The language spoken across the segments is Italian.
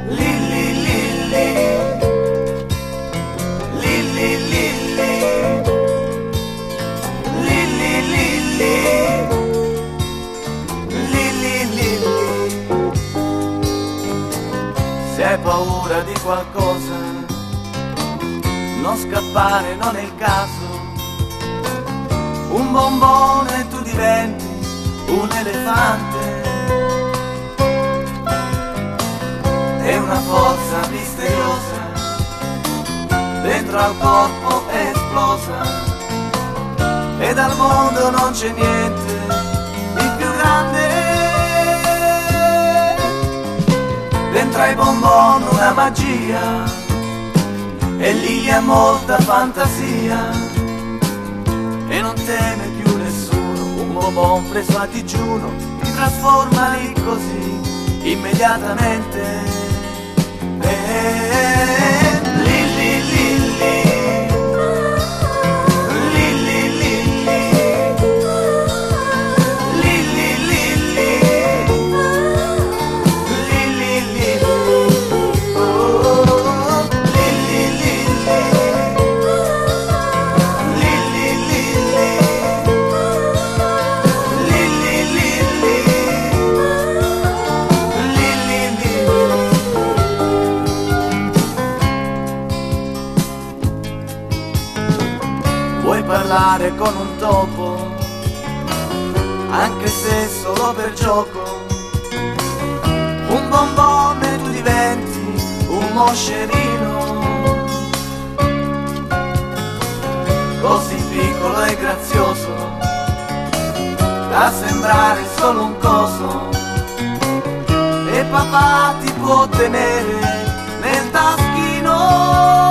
Lilli Lilli, Lilli Lilli, Lilli Lilli, Lilli Lilli. Se hai paura di qualcosa, non scappare, non è il caso. Un bombone tu diventi un elefante. È una forza misteriosa dentro al corpo è esplosa, e dal mondo non c'è niente di più grande. Dentro ai bonbon una magia, e lì ha molta fantasia, e non teme più nessuno. Un bonbon preso a digiuno ti trasforma lì così immediatamente. Lilli Lilli, Lilli Lilli, Lilli Lilli, Lilli Lilli, oh, Lilli Lilli, Lilli Lilli, Lilli Lilli, Lilli Lilli. Vuoi parlare con un topo, anche se solo per gioco? Un bombone tu diventi un moscerino, così piccolo e grazioso da sembrare solo un coso, e papà ti può tenere nel taschino.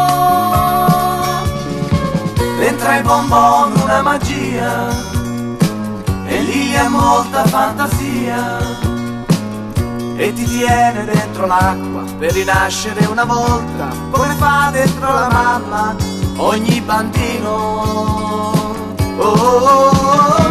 Dentro ai bonbon una magia, e lì ha molta fantasia, e ti tiene dentro l'acqua per rinascere una volta, come fa dentro la mamma ogni bambino. Oh, oh, oh, oh.